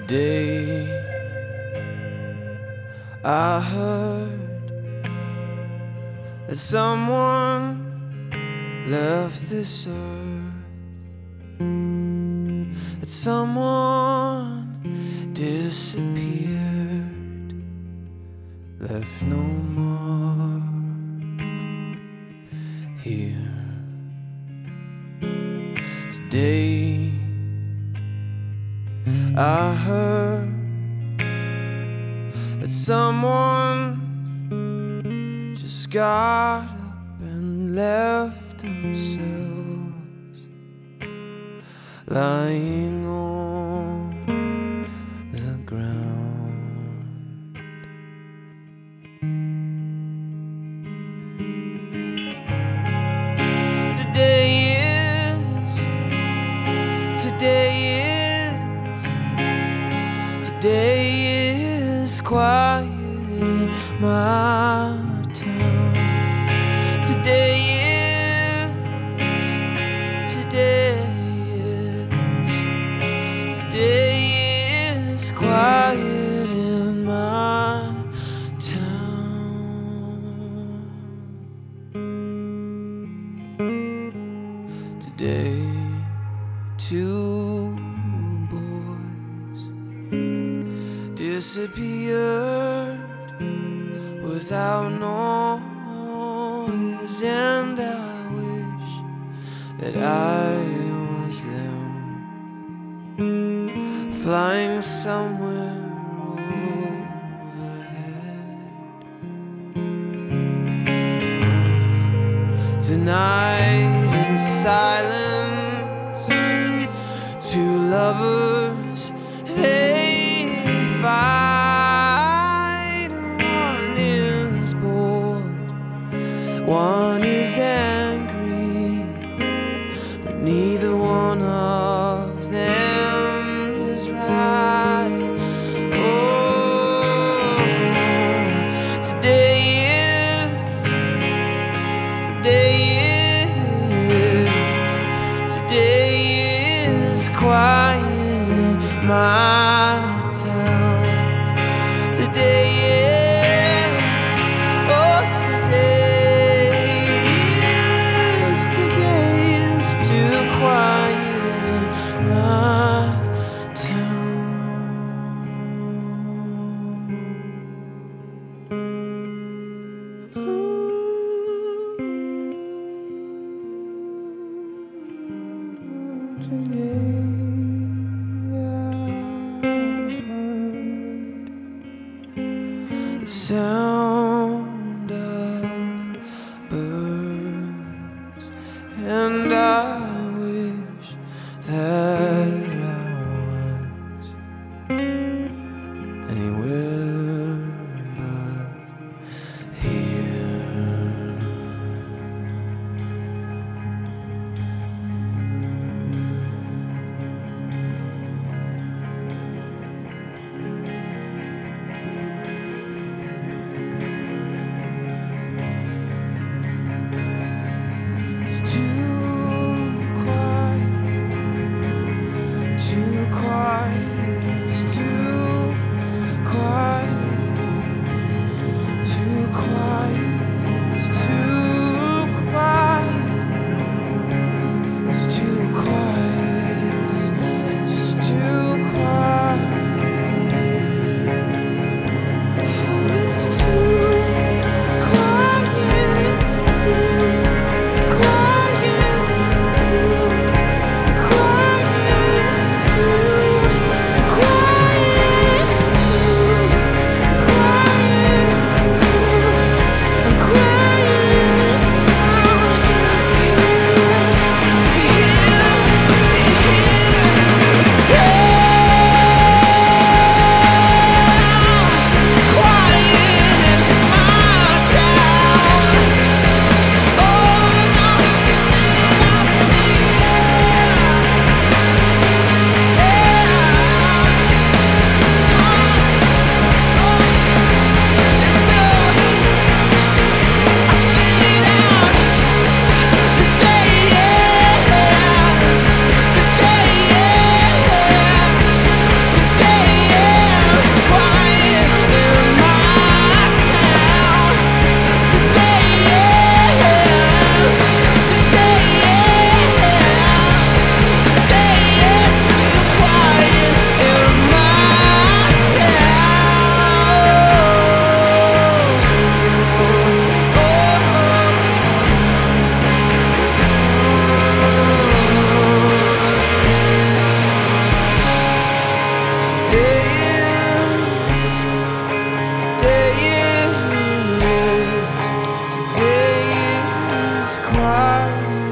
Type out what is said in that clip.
Today I heard that someone left this earth, that someone disappeared, left no mark here. Today I heard that someone just got up and left themselves lying on the ground. Today is quiet in my town. Today is quiet in my town. Today, two boys disappeared without noise, and I wish that I was them, flying somewhere overhead. Tonight in silence, two lovers, they fight. One is bored, one is angry, but neither one of them is right. Oh, today is quiet in my town. Today is too quiet in my today I heard the sound of birds, and I wish that I was anywhere but here. It's too quiet, it's too quiet, too quiet, it's too quiet, it's too quiet, it's just too quiet. It's too quiet, it's too quiet, it's too quiet, it's too quiet, it's too quiet, it's too quiet in this town. It's too quiet in why